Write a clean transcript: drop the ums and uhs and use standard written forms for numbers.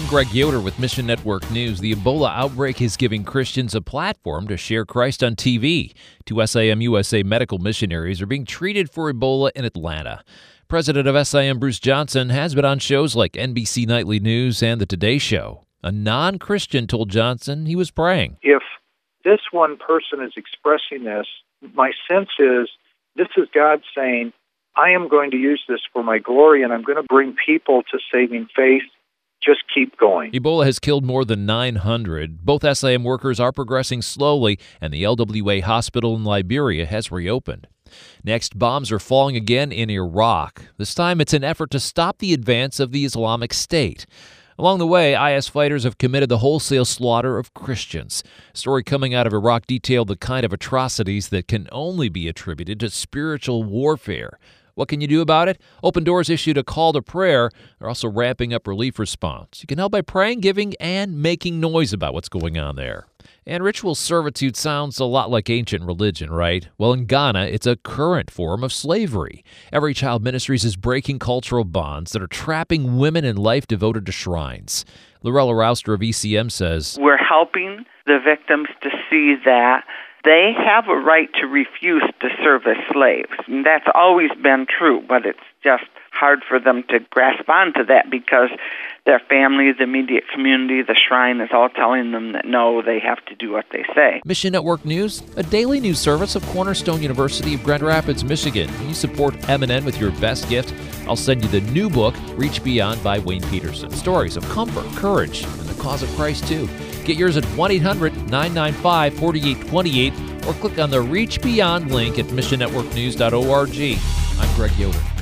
Greg Yoder with Mission Network News. The Ebola outbreak is giving Christians a platform to share Christ on TV. Two SIM USA medical missionaries are being treated for Ebola in Atlanta. President of SIM Bruce Johnson has been on shows like NBC Nightly News and The Today Show. A non-Christian told Johnson he was praying. If this one person is expressing this, my sense is this is God saying, I am going to use this for my glory, and I'm going to bring people to saving faith. Just keep going. Ebola has killed more than 900. Both SIM workers are progressing slowly, and the LWA hospital in Liberia has reopened. Next, bombs are falling again in Iraq. This time it's an effort to stop the advance of the Islamic State. Along the way, IS fighters have committed the wholesale slaughter of Christians. A story coming out of Iraq detailed the kind of atrocities that can only be attributed to spiritual warfare. What can you do about it? Open Doors issued a call to prayer. They're also ramping up relief response. You can help by praying, giving, and making noise about what's going on there. And ritual servitude sounds a lot like ancient religion, right? Well, in Ghana, it's a current form of slavery. Every Child Ministries is breaking cultural bonds that are trapping women in life devoted to shrines. Lorella Rouster of ECM says, we're helping the victims to see that they have a right to refuse to serve as slaves. And that's always been true, but it's just hard for them to grasp onto that because their family, the immediate community, the shrine is all telling them that no, they have to do what they say. Mission Network News, a daily news service of Cornerstone University of Grand Rapids, Michigan. When you support MNN with your best gift, I'll send you the new book, Reach Beyond by Wayne Peterson. Stories of comfort, courage, and the cause of Christ, too. Get yours at 1-800-995-4828 or click on the Reach Beyond link at missionnetworknews.org. I'm Greg Yoder.